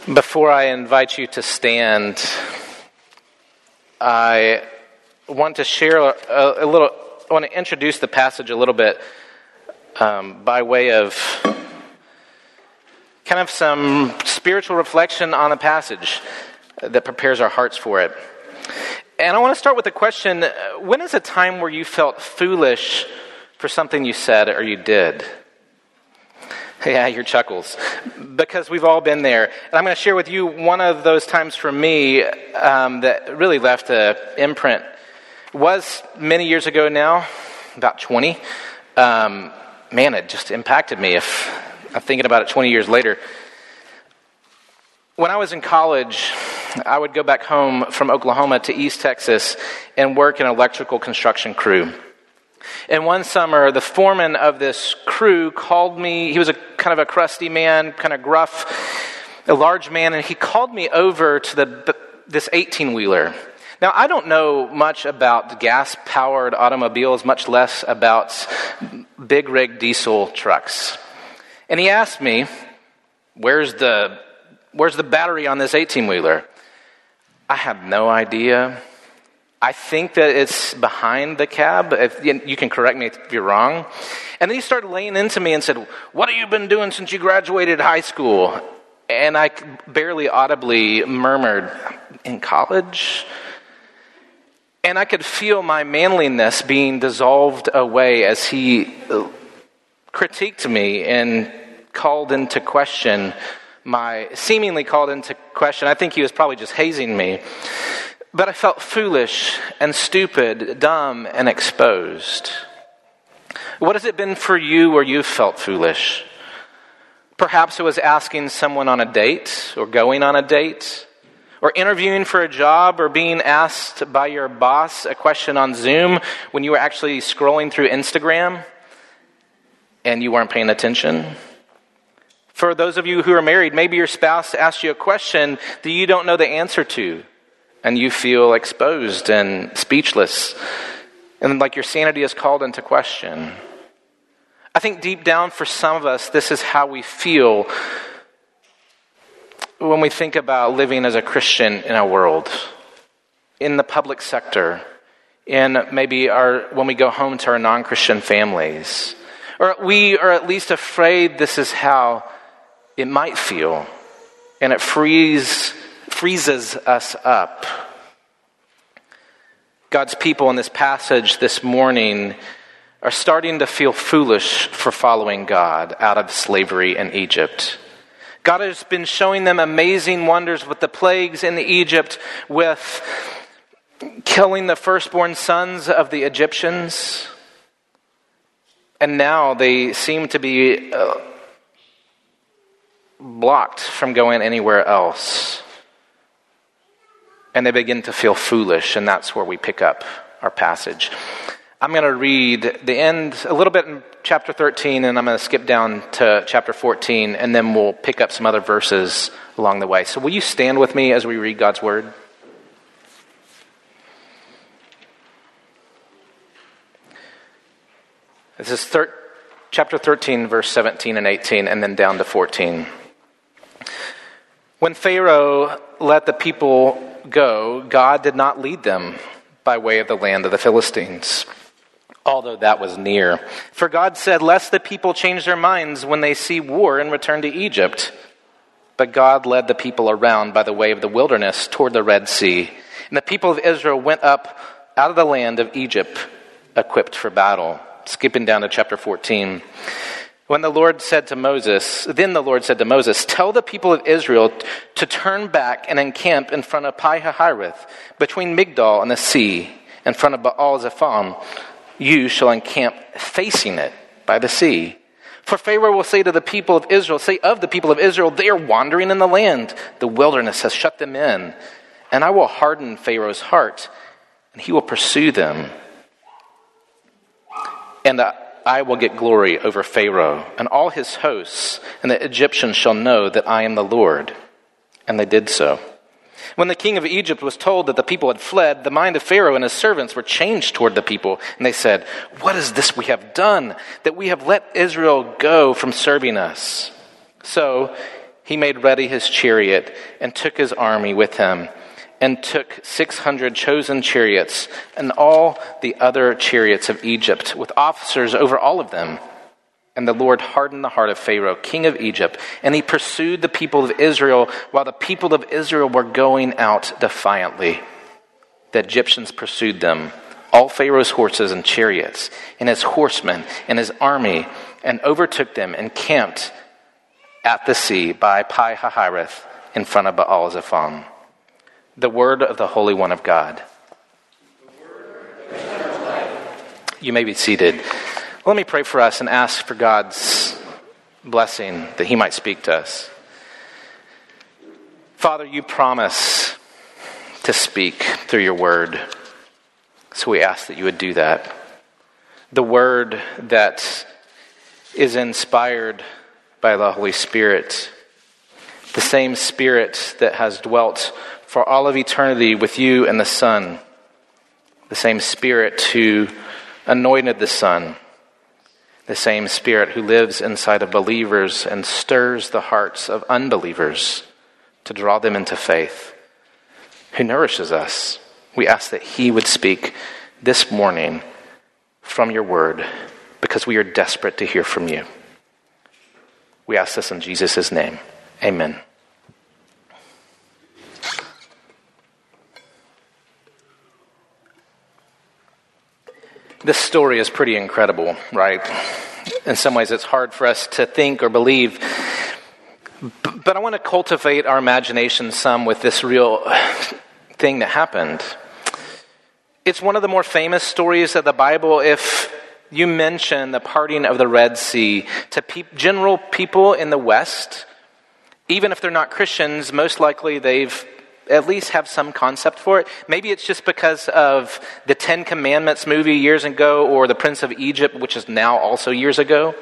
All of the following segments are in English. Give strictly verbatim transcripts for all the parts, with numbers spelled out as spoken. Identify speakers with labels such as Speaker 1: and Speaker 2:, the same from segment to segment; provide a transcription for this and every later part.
Speaker 1: Before I invite you to stand, I want to share a, a little, I want to introduce the passage a little bit um, by way of kind of some spiritual reflection on a passage that prepares our hearts for it. And I want to start with the question, when is a time where you felt foolish for something you said or you did? Yeah, your chuckles, because we've all been there. And I'm going to share with you one of those times for me um, that really left an imprint. It was many years ago now, about twenty. Um, man, it just impacted me if I'm thinking about it twenty years later. When I was in college, I would go back home from Oklahoma to East Texas and work in an electrical construction crew. And one summer, the foreman of this crew called me. He was a kind of a crusty man, kind of gruff, a large man, and he called me over to the this eighteen-wheeler. Now, I don't know much about gas-powered automobiles, much less about big-rig diesel trucks. And he asked me, "Where's the where's the battery on this eighteen-wheeler?" I had no idea. I think that it's behind the cab. If, you can correct me if you're wrong. And then he started laying into me and said, "What have you been doing since you graduated high school?" And I barely audibly murmured, "In college?" And I could feel my manliness being dissolved away as he critiqued me and called into question my, seemingly called into question. I think he was probably just hazing me. But I felt foolish and stupid, dumb and exposed. What has it been for you where you've felt foolish? Perhaps it was asking someone on a date or going on a date or interviewing for a job or being asked by your boss a question on Zoom when you were actually scrolling through Instagram and you weren't paying attention. For those of you who are married, maybe your spouse asked you a question that you don't know the answer to. And you feel exposed and speechless. And like your sanity is called into question. I think deep down for some of us, this is how we feel when we think about living as a Christian in our world. In the public sector. In maybe our when we go home to our non-Christian families. Or we are at least afraid this is how it might feel. And it frees... freezes us up. God's people in this passage this morning are starting to feel foolish for following God out of slavery in Egypt. God has been showing them amazing wonders with the plagues in Egypt, with killing the firstborn sons of the Egyptians. And now they seem to be uh, blocked from going anywhere else. And they begin to feel foolish, and that's where we pick up our passage. I'm going to read the end a little bit in chapter thirteen, and I'm going to skip down to chapter fourteen, and then we'll pick up some other verses along the way. So will you stand with me as we read God's word? This is thir- chapter thirteen, verse seventeen and eighteen, and then down to fourteen. When Pharaoh let the people go, God did not lead them by way of the land of the Philistines, although that was near. For God said, "Lest the people change their minds when they see war and return to Egypt." But God led the people around by the way of the wilderness toward the Red Sea. And the people of Israel went up out of the land of Egypt, equipped for battle. Skipping down to chapter fourteen. When the Lord said to Moses, then the Lord said to Moses, "Tell the people of Israel to turn back and encamp in front of Pi-hahiroth, between Migdol and the sea, in front of Baal-zephon. You shall encamp facing it by the sea. For Pharaoh will say to the people of Israel, say of the people of Israel, they are wandering in the land. The wilderness has shut them in. And I will harden Pharaoh's heart, and he will pursue them. And I I will get glory over Pharaoh and all his hosts, and the Egyptians shall know that I am the Lord." And they did so. When the king of Egypt was told that the people had fled, the mind of Pharaoh and his servants were changed toward the people. And they said, "What is this we have done, that we have let Israel go from serving us?" So he made ready his chariot and took his army with him, and took six hundred chosen chariots and all the other chariots of Egypt, with officers over all of them. And the Lord hardened the heart of Pharaoh, king of Egypt, and he pursued the people of Israel while the people of Israel were going out defiantly. The Egyptians pursued them, all Pharaoh's horses and chariots, and his horsemen and his army, and overtook them and camped at the sea by Pi-hahiroth in front of Baal-zephon. The word of the Holy One of God. You may be seated. Let me pray for us and ask for God's blessing that he might speak to us. Father, you promise to speak through your word. So we ask that you would do that. The word that is inspired by the Holy Spirit, the same Spirit that has dwelt for all of eternity with you and the Son, the same Spirit who anointed the Son, the same Spirit who lives inside of believers and stirs the hearts of unbelievers to draw them into faith, who nourishes us. We ask that he would speak this morning from your word, because we are desperate to hear from you. We ask this in Jesus' name. Amen. This story is pretty incredible, right? In some ways, it's hard for us to think or believe. But I want to cultivate our imagination some with this real thing that happened. It's one of the more famous stories of the Bible. If you mention the parting of the Red Sea to pe- general people in the West, even if they're not Christians, most likely they've at least have some concept for it. Maybe it's just because of the Ten Commandments movie years ago, or the Prince of Egypt, which is now also years ago.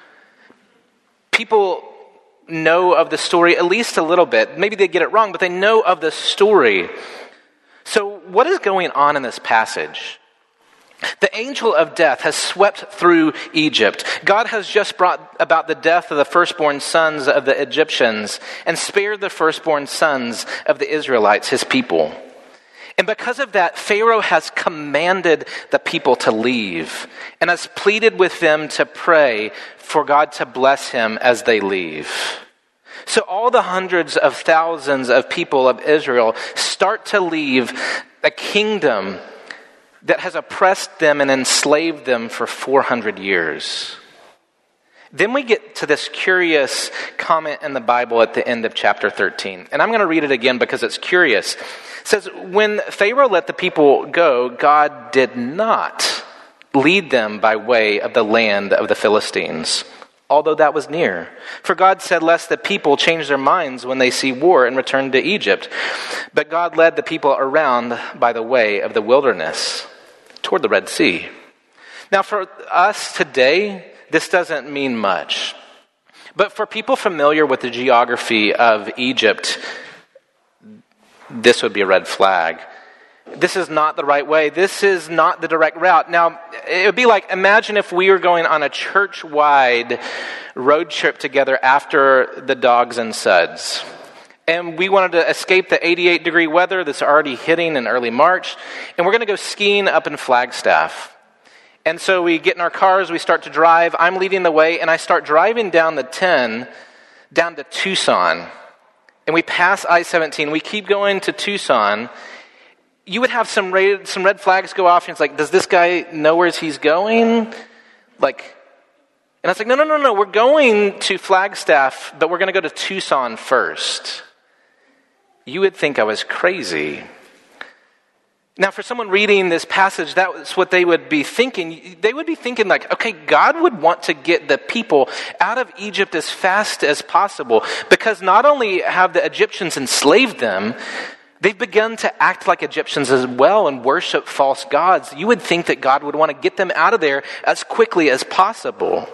Speaker 1: People know of the story at least a little bit. Maybe they get it wrong, but they know of the story. So what is going on in this passage? The angel of death has swept through Egypt. God has just brought about the death of the firstborn sons of the Egyptians and spared the firstborn sons of the Israelites, his people. And because of that, Pharaoh has commanded the people to leave and has pleaded with them to pray for God to bless him as they leave. So all the hundreds of thousands of people of Israel start to leave a kingdom that has oppressed them and enslaved them for four hundred years. Then we get to this curious comment in the Bible at the end of chapter thirteen. And I'm going to read it again because it's curious. It says, when Pharaoh let the people go, God did not lead them by way of the land of the Philistines, although that was near. For God said, lest the people change their minds when they see war and return to Egypt. But God led the people around by the way of the wilderness toward the Red Sea. Now for us today, this doesn't mean much. But for people familiar with the geography of Egypt, this would be a red flag. This is not the right way. This is not the direct route. Now, it would be like, imagine if we were going on a church-wide road trip together after the Dogs and Suds. And we wanted to escape the eighty-eight degree weather that's already hitting in early March. And we're going to go skiing up in Flagstaff. And so we get in our cars, we start to drive. I'm leading the way, and I start driving down the ten, down to Tucson. And we pass I seventeen. We keep going to Tucson. You would have some red, some red flags go off, and it's like, does this guy know where he's going? Like, and I was like, no, no, no, no, we're going to Flagstaff, but we're going to go to Tucson first. You would think I was crazy. Now, for someone reading this passage, that's what they would be thinking. They would be thinking like, okay, God would want to get the people out of Egypt as fast as possible, because not only have the Egyptians enslaved them, they've begun to act like Egyptians as well and worship false gods. You would think that God would want to get them out of there as quickly as possible.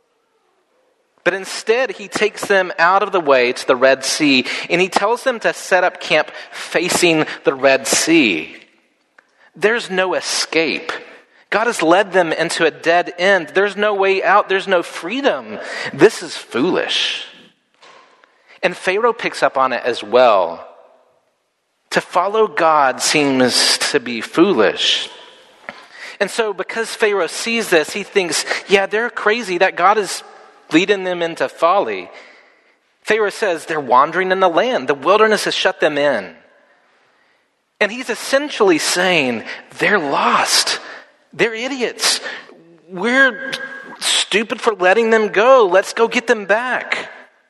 Speaker 1: But instead, he takes them out of the way to the Red Sea, and he tells them to set up camp facing the Red Sea. There's no escape. God has led them into a dead end. There's no way out. There's no freedom. This is foolish. And Pharaoh picks up on it as well. To follow God seems to be foolish. And so because Pharaoh sees this, he thinks, yeah, they're crazy, that God is leading them into folly. Pharaoh says they're wandering in the land. The wilderness has shut them in. And he's essentially saying they're lost. They're idiots. We're stupid for letting them go. Let's go get them back.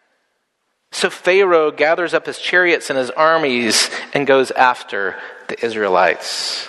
Speaker 1: So Pharaoh gathers up his chariots and his armies and goes after the Israelites.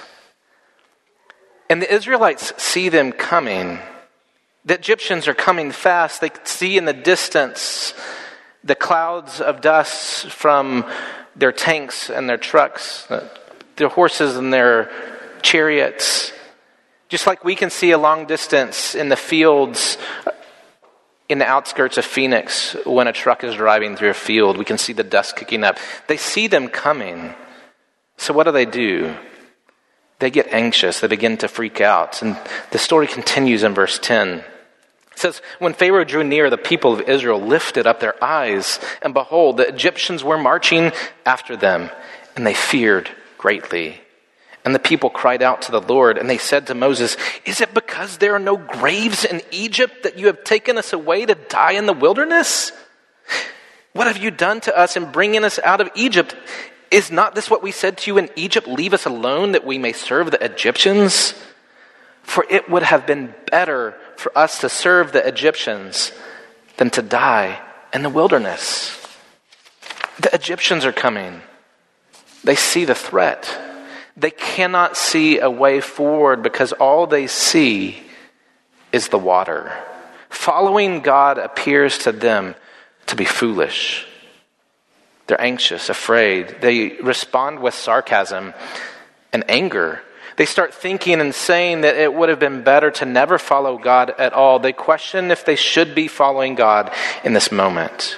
Speaker 1: And the Israelites see them coming. The Egyptians are coming fast. They see in the distance the clouds of dust from their tanks and their trucks, their horses and their chariots. Just like we can see a long distance in the fields in the outskirts of Phoenix when a truck is driving through a field, we can see the dust kicking up. They see them coming. So what do they do? They get anxious. They begin to freak out. And the story continues in verse ten. It says, when Pharaoh drew near, the people of Israel lifted up their eyes, and behold, the Egyptians were marching after them, and they feared greatly. And the people cried out to the Lord, and they said to Moses, is it because there are no graves in Egypt that you have taken us away to die in the wilderness? What have you done to us in bringing us out of Egypt? Is not this what we said to you in Egypt? Leave us alone that we may serve the Egyptians? For it would have been better for us to serve the Egyptians than to die in the wilderness. The Egyptians are coming. They see the threat. They cannot see a way forward because all they see is the water. Following God appears to them to be foolish. They're anxious, afraid. They respond with sarcasm and anger. They start thinking and saying that it would have been better to never follow God at all. They question if they should be following God in this moment.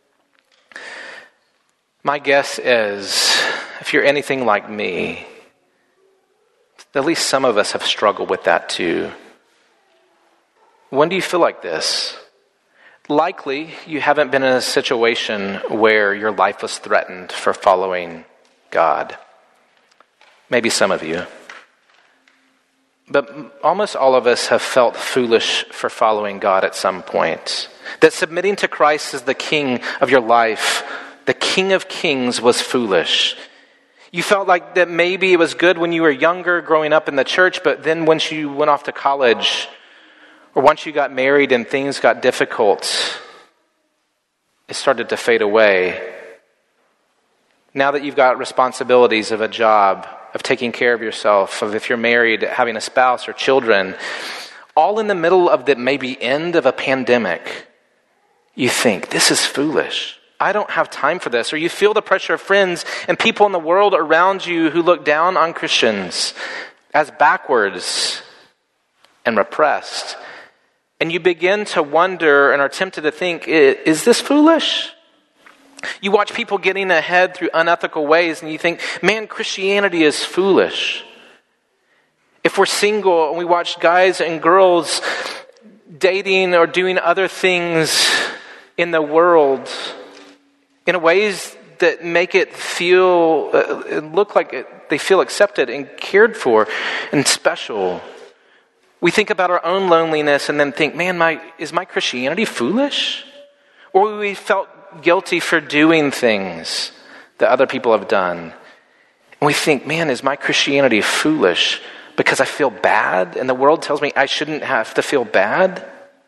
Speaker 1: My guess is, if you're anything like me, at least some of us have struggled with that too. When do you feel like this? Likely, you haven't been in a situation where your life was threatened for following God. Maybe some of you. But almost all of us have felt foolish for following God at some point. That submitting to Christ as the King of your life, the King of Kings, was foolish. You felt like that maybe it was good when you were younger, growing up in the church, but then once you went off to college, or once you got married and things got difficult, it started to fade away. Now that you've got responsibilities of a job, of taking care of yourself, of if you're married, having a spouse or children, all in the middle of the maybe end of a pandemic, you think, this is foolish. I don't have time for this. Or you feel the pressure of friends and people in the world around you who look down on Christians as backwards and repressed. And you begin to wonder and are tempted to think, is this foolish? You watch people getting ahead through unethical ways and you think, man, Christianity is foolish. If we're single and we watch guys and girls dating or doing other things in the world in ways that make it feel, uh, look like it, they feel accepted and cared for and special. We think about our own loneliness and then think, man, my is my Christianity foolish? Or we felt guilty for doing things that other people have done. And we think, man, is my Christianity foolish because I feel bad and the world tells me I shouldn't have to feel bad?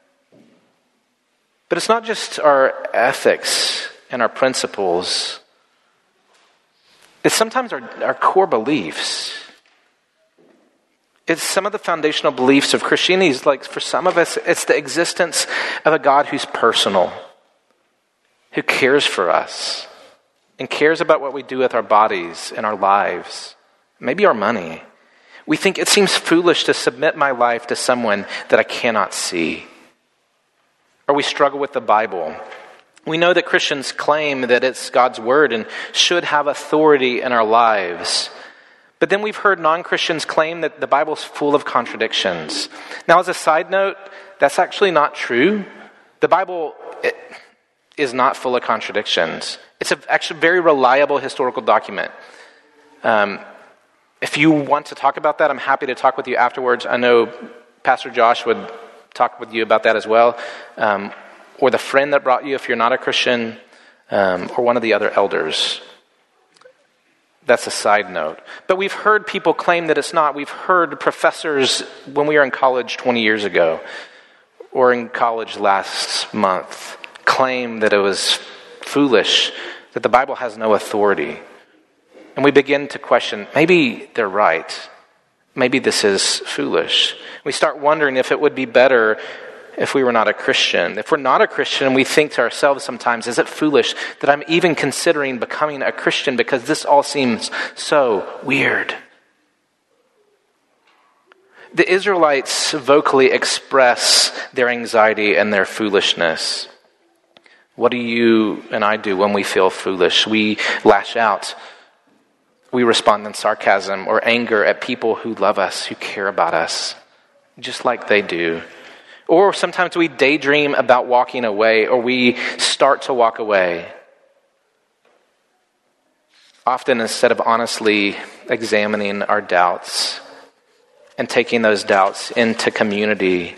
Speaker 1: But it's not just our ethics and our principles. It's sometimes our, our core beliefs. It's some of the foundational beliefs of Christianity. Like for some of us, it's the existence of a God who's personal, who cares for us and cares about what we do with our bodies and our lives, maybe our money. We think it seems foolish to submit my life to someone that I cannot see. Or we struggle with the Bible. We know that Christians claim that it's God's word and should have authority in our lives. But then we've heard non-Christians claim that the Bible's full of contradictions. Now, as a side note, that's actually not true. The Bible, it, is not full of contradictions. It's a, actually a very reliable historical document. Um, if you want to talk about that, I'm happy to talk with you afterwards. I know Pastor Josh would talk with you about that as well, um, or the friend that brought you if you're not a Christian, um, or one of the other elders. That's a side note. But we've heard people claim that it's not. We've heard professors when we were in college twenty years ago, or in college last month, claim that it was foolish, that the Bible has no authority. And we begin to question, maybe they're right. Maybe this is foolish. We start wondering if it would be better if we were not a Christian. If we're not a Christian, we think to ourselves sometimes, is it foolish that I'm even considering becoming a Christian because this all seems so weird? The Israelites vocally express their anxiety and their foolishness. What do you and I do when we feel foolish? We lash out. We respond in sarcasm or anger at people who love us, who care about us, just like they do. Or sometimes we daydream about walking away, or we start to walk away. Often, instead of honestly examining our doubts and taking those doubts into community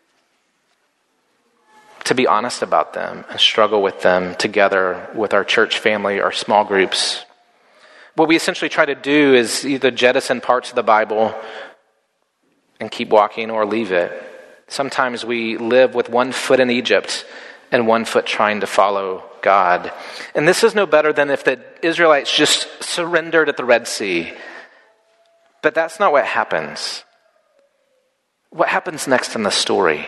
Speaker 1: to be honest about them and struggle with them together with our church family, our small groups, what we essentially try to do is either jettison parts of the Bible and keep walking, or leave it. Sometimes we live with one foot in Egypt and one foot trying to follow God. And this is no better than if the Israelites just surrendered at the Red Sea. But that's not what happens. What happens next in the story?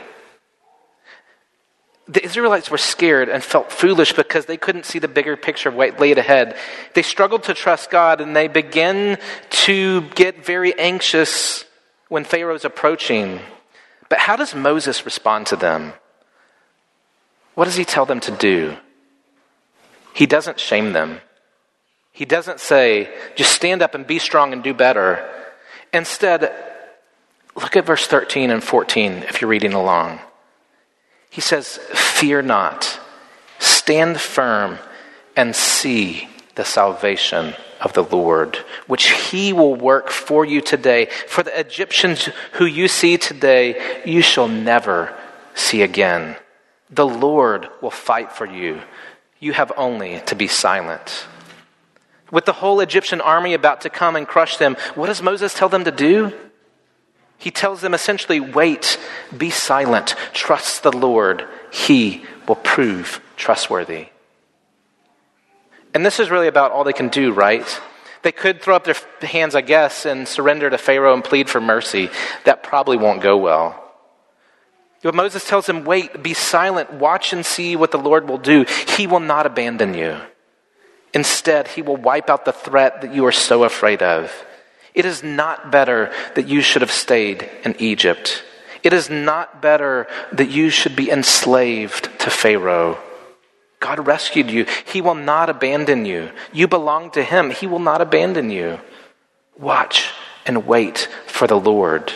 Speaker 1: The Israelites were scared and felt foolish because they couldn't see the bigger picture of what laid ahead. They struggled to trust God, and they began to get very anxious when Pharaoh's approaching. But how does Moses respond to them? What does he tell them to do? He doesn't shame them. He doesn't say, just stand up and be strong and do better. Instead, look at verse thirteen and fourteen if you're reading along. He says, fear not, stand firm and see the salvation of the Lord, which he will work for you today. For the Egyptians who you see today, you shall never see again. The Lord will fight for you. You have only to be silent. With the whole Egyptian army about to come and crush them, what does Moses tell them to do? He tells them essentially, wait, be silent, trust the Lord. He will prove trustworthy. And this is really about all they can do, right? They could throw up their hands, I guess, and surrender to Pharaoh and plead for mercy. That probably won't go well. But Moses tells them, wait, be silent, watch and see what the Lord will do. He will not abandon you. Instead, he will wipe out the threat that you are so afraid of. It is not better that you should have stayed in Egypt. It is not better that you should be enslaved to Pharaoh. God rescued you. He will not abandon you. You belong to him. He will not abandon you. Watch and wait for the Lord.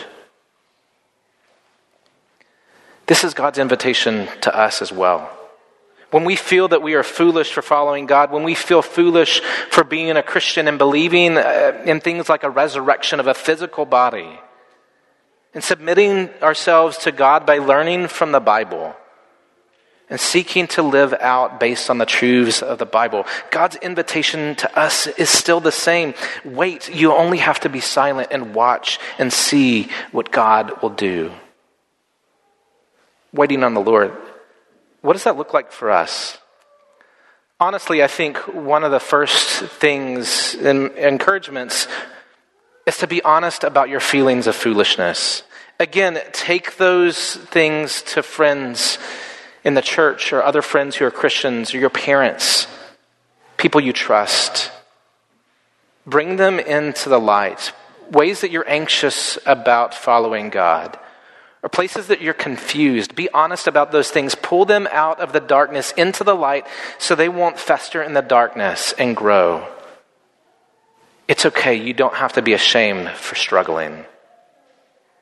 Speaker 1: This is God's invitation to us as well. When we feel that we are foolish for following God, when we feel foolish for being a Christian and believing in things like a resurrection of a physical body, and submitting ourselves to God by learning from the Bible and seeking to live out based on the truths of the Bible, God's invitation to us is still the same. Wait, you only have to be silent and watch and see what God will do. Waiting on the Lord. What does that look like for us? Honestly, I think one of the first things and encouragements is to be honest about your feelings of foolishness. Again, take those things to friends in the church or other friends who are Christians or your parents, people you trust. Bring them into the light. Ways that you're anxious about following God. Or places that you're confused. Be honest about those things. Pull them out of the darkness into the light so they won't fester in the darkness and grow. It's okay. You don't have to be ashamed for struggling.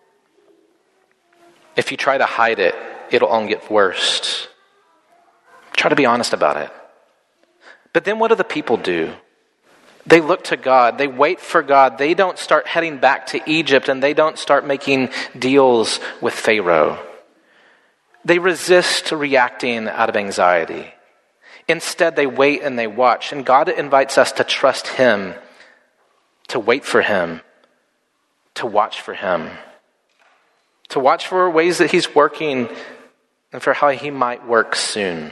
Speaker 1: If you try to hide it, it'll only get worse. Try to be honest about it. But then what do the people do? They look to God. They wait for God. They don't start heading back to Egypt, and they don't start making deals with Pharaoh. They resist reacting out of anxiety. Instead, they wait and they watch. And God invites us to trust him, to wait for him, to watch for him, to watch for ways that he's working and for how he might work soon.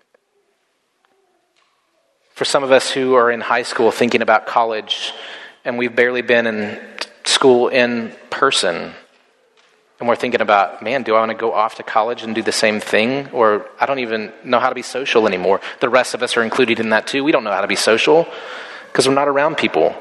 Speaker 1: For some of us who are in high school thinking about college, and we've barely been in school in person, and we're thinking about, man, do I want to go off to college and do the same thing? Or I don't even know how to be social anymore. The rest of us are included in that too. We don't know how to be social because we're not around people.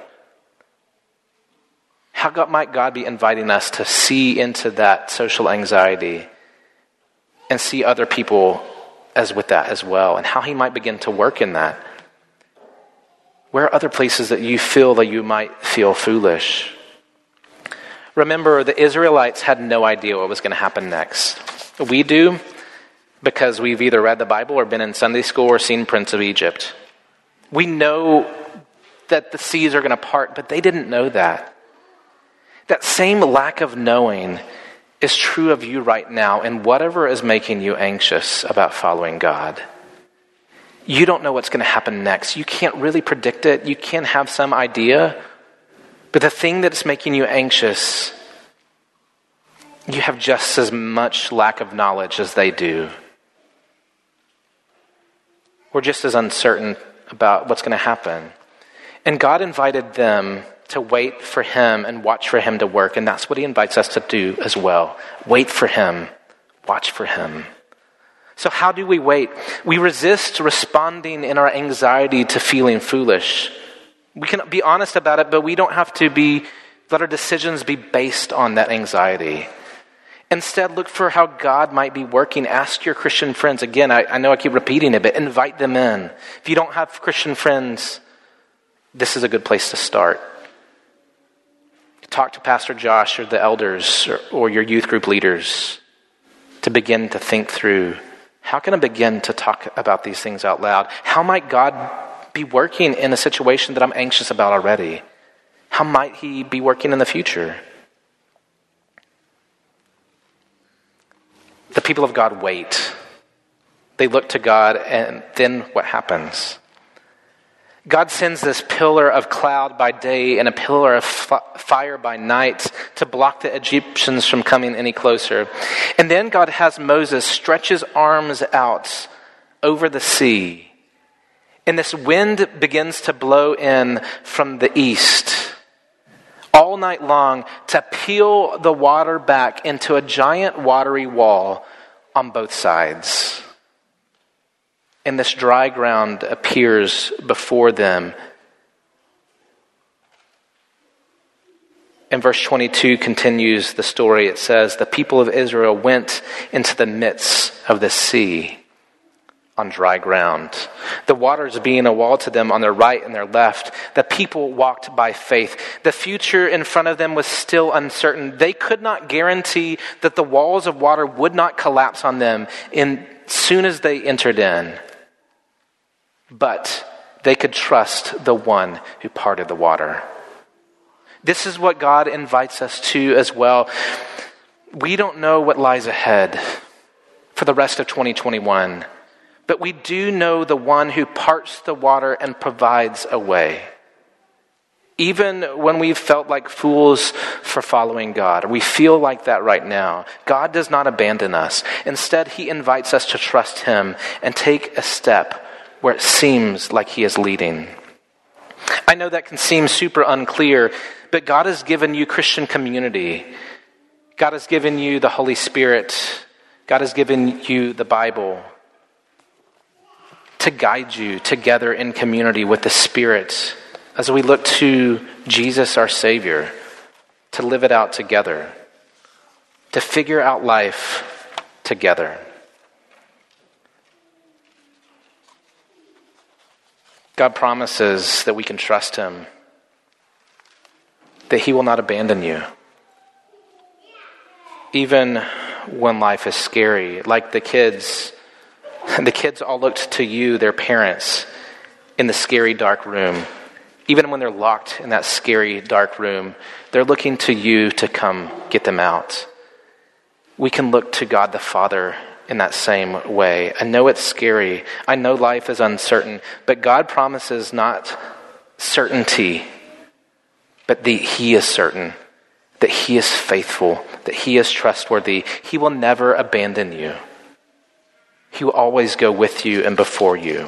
Speaker 1: How God, might God be inviting us to see into that social anxiety and see other people as with that as well, and how he might begin to work in that? Where are other places that you feel that you might feel foolish? Remember, the Israelites had no idea what was going to happen next. We do because we've either read the Bible or been in Sunday school or seen Prince of Egypt. We know that the seas are going to part, but they didn't know that. That same lack of knowing is true of you right now, and whatever is making you anxious about following God. You don't know what's going to happen next. You can't really predict it. You can have some idea. But the thing that's making you anxious, you have just as much lack of knowledge as they do. We're just as uncertain about what's going to happen. And God invited them to wait for him and watch for him to work. And that's what he invites us to do as well. Wait for him. Watch for him. So how do we wait? We resist responding in our anxiety to feeling foolish. We can be honest about it, but we don't have to be, let our decisions be based on that anxiety. Instead, look for how God might be working. Ask your Christian friends. Again, I, I know I keep repeating it, but invite them in. If you don't have Christian friends, this is a good place to start. Talk to Pastor Josh or the elders or, or your youth group leaders to begin to think through, how can I begin to talk about these things out loud? How might God be working in a situation that I'm anxious about already? How might he be working in the future? The people of God wait. They look to God, and then what happens? God sends this pillar of cloud by day and a pillar of f- fire by night to block the Egyptians from coming any closer. And then God has Moses stretch his arms out over the sea. And this wind begins to blow in from the east all night long to peel the water back into a giant watery wall on both sides. And this dry ground appears before them. And verse twenty-two continues the story. It says, the people of Israel went into the midst of the sea on dry ground, the waters being a wall to them on their right and their left. The people walked by faith. The future in front of them was still uncertain. They could not guarantee that the walls of water would not collapse on them in soon as they entered in. But they could trust the one who parted the water. This is what God invites us to as well. We don't know what lies ahead for the rest of twenty twenty-one, but we do know the one who parts the water and provides a way. Even when we've felt like fools for following God, or we feel like that right now, God does not abandon us. Instead, he invites us to trust him and take a step where it seems like he is leading. I know that can seem super unclear, but God has given you Christian community. God has given you the Holy Spirit. God has given you the Bible to guide you together in community with the Spirit as we look to Jesus, our Savior, to live it out together, to figure out life together. God promises that we can trust him, that he will not abandon you. Even when life is scary, like the kids The kids all looked to you, their parents, in the scary dark room. Even when they're locked in that scary dark room, they're looking to you to come get them out. We can look to God the Father in that same way. I know it's scary. I know life is uncertain, but God promises not certainty, but that He is certain, that He is faithful, that He is trustworthy. He will never abandon you. He will always go with you and before you.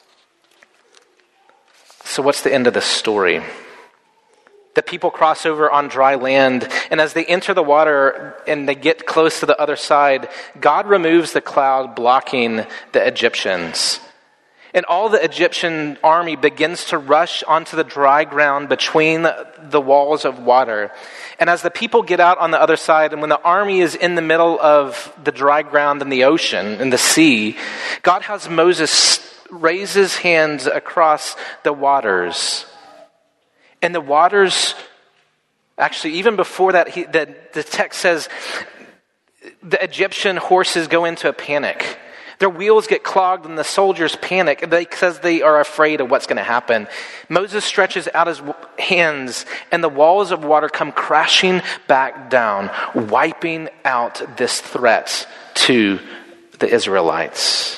Speaker 1: So what's the end of the story? The people cross over on dry land, and as they enter the water and they get close to the other side, God removes the cloud blocking the Egyptians. And all the Egyptian army begins to rush onto the dry ground between the walls of water. And as the people get out on the other side, and when the army is in the middle of the dry ground in the ocean, in the sea, God has Moses raise his hands across the waters. And the waters, actually, even before that, he, the, the text says the Egyptian horses go into a panic. Their wheels get clogged and the soldiers panic because they are afraid of what's going to happen. Moses stretches out his hands and the walls of water come crashing back down, wiping out this threat to the Israelites.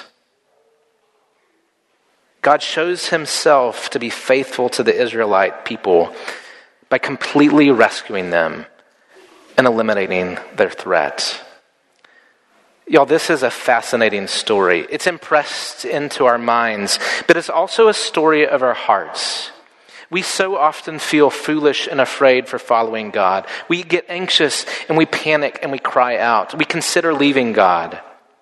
Speaker 1: God shows himself to be faithful to the Israelite people by completely rescuing them and eliminating their threat. Y'all, this is a fascinating story. It's impressed into our minds, but it's also a story of our hearts. We so often feel foolish and afraid for following God. We get anxious and we panic and we cry out. We consider leaving God.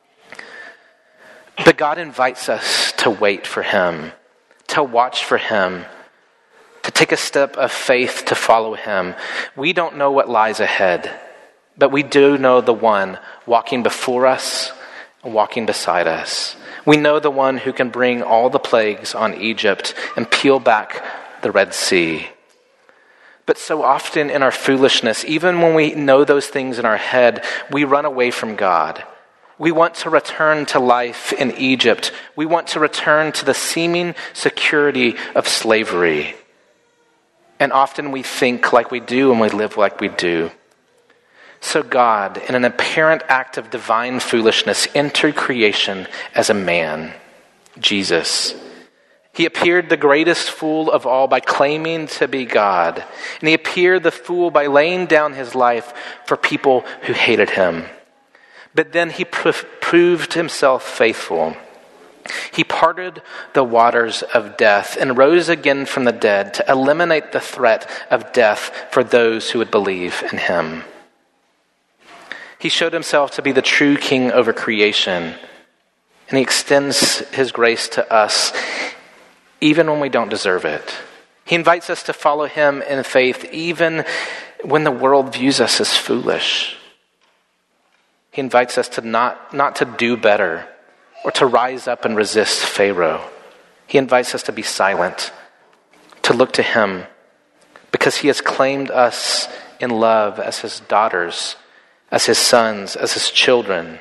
Speaker 1: But God invites us to wait for him, to watch for him, to take a step of faith to follow him. We don't know what lies ahead, but we do know the one walking before us and walking beside us. We know the one who can bring all the plagues on Egypt and peel back the Red Sea. But so often in our foolishness, even when we know those things in our head, we run away from God. We want to return to life in Egypt. We want to return to the seeming security of slavery. And often we think like we do and we live like we do. So God, in an apparent act of divine foolishness, entered creation as a man, Jesus. He appeared the greatest fool of all by claiming to be God. And he appeared the fool by laying down his life for people who hated him. But then he pr- proved himself faithful. He parted the waters of death and rose again from the dead to eliminate the threat of death for those who would believe in him. He showed himself to be the true king over creation, and he extends his grace to us even when we don't deserve it. He invites us to follow him in faith even when the world views us as foolish. He invites us to not, not to do better or to rise up and resist Pharaoh. He invites us to be silent, to look to him, because he has claimed us in love as his daughters, as his sons, as his children.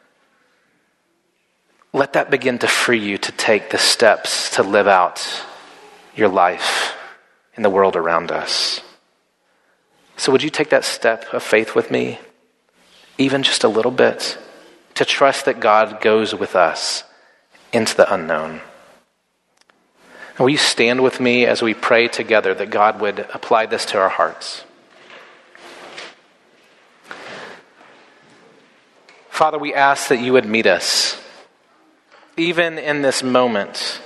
Speaker 1: Let that begin to free you to take the steps to live out your life in the world around us. So would you take that step of faith with me? Even just a little bit, to trust that God goes with us into the unknown. And will you stand with me as we pray together that God would apply this to our hearts? Father, we ask that you would meet us, even in this moment,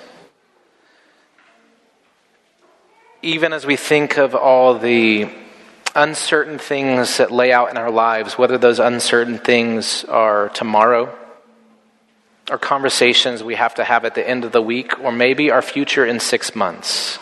Speaker 1: even as we think of all the uncertain things that lay out in our lives, whether those uncertain things are tomorrow, or conversations we have to have at the end of the week, or maybe our future in six months.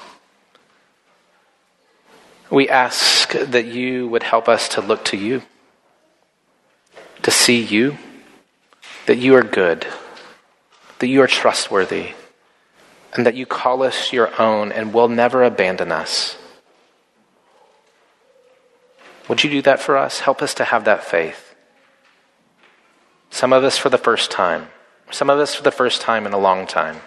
Speaker 1: We ask that you would help us to look to you, to see you, that you are good, that you are trustworthy, and that you call us your own and will never abandon us. Would you do that for us? Help us to have that faith. Some of us for the first time. some of us for the first time in a long time.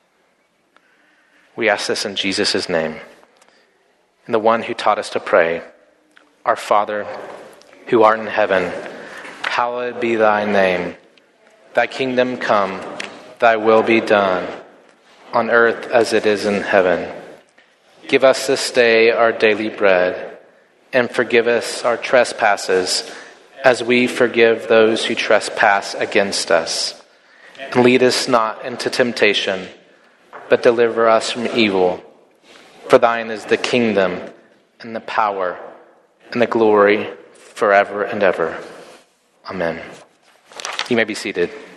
Speaker 1: We ask this in Jesus' name, and the one who taught us to pray, Our Father, who art in heaven, hallowed be thy name. Thy kingdom come, thy will be done, on earth as it is in heaven. Give us this day our daily bread, and forgive us our trespasses, as we forgive those who trespass against us. And lead us not into temptation, but deliver us from evil. For thine is the kingdom, and the power, and the glory, forever and ever. Amen. You may be seated.